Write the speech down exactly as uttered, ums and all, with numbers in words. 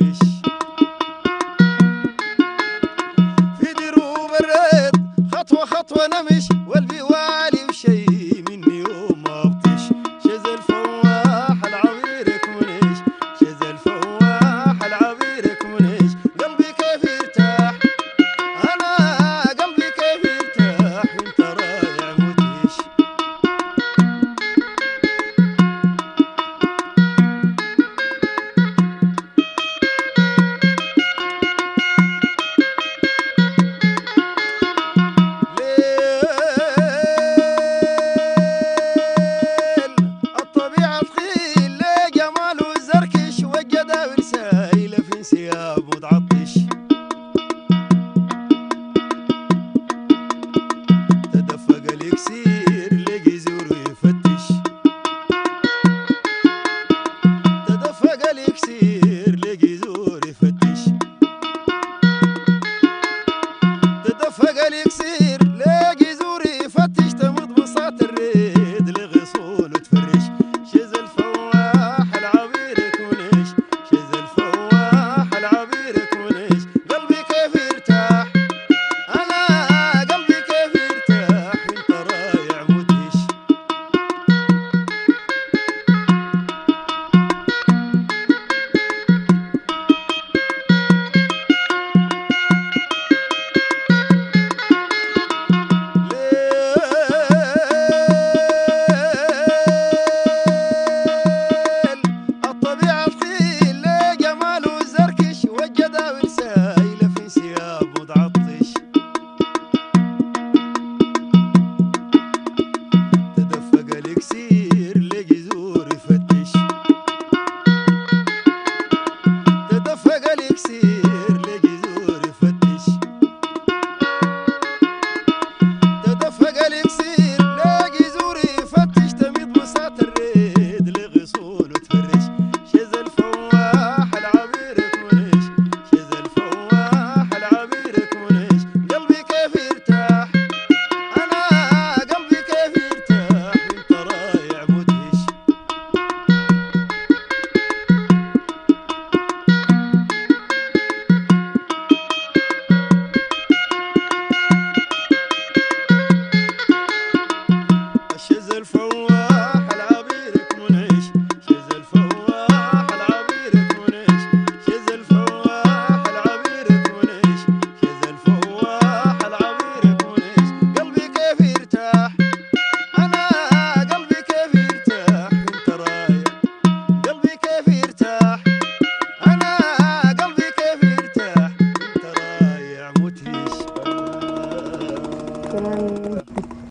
مدهش. في دروب الريض خطوة خطوة نمش والبي والي وشي مني يوم ما بطش. شز الفواح العبيرك منش، شز الفواح العبيرك منش. قلبي كيف يرتاح، أنا قلبي كيف يرتاح وانت رايع مدهش. ثياب متعطش تدفق اليكسير لقي زور يفتش، تدفق اليكسير لقي زور يفتش، تدفق اليكسير لقي زور يفتش. تمض بساط الريد لغصون وتفرش. شز الفواح العبيرك منش، شز الفواح العبيرك منش. قلبي كيف يرتاح، أنا قلبي كيف يرتاح وانت رايع مدهش. ليل الطبيعة تخيل ليه جماله الزركش والجداول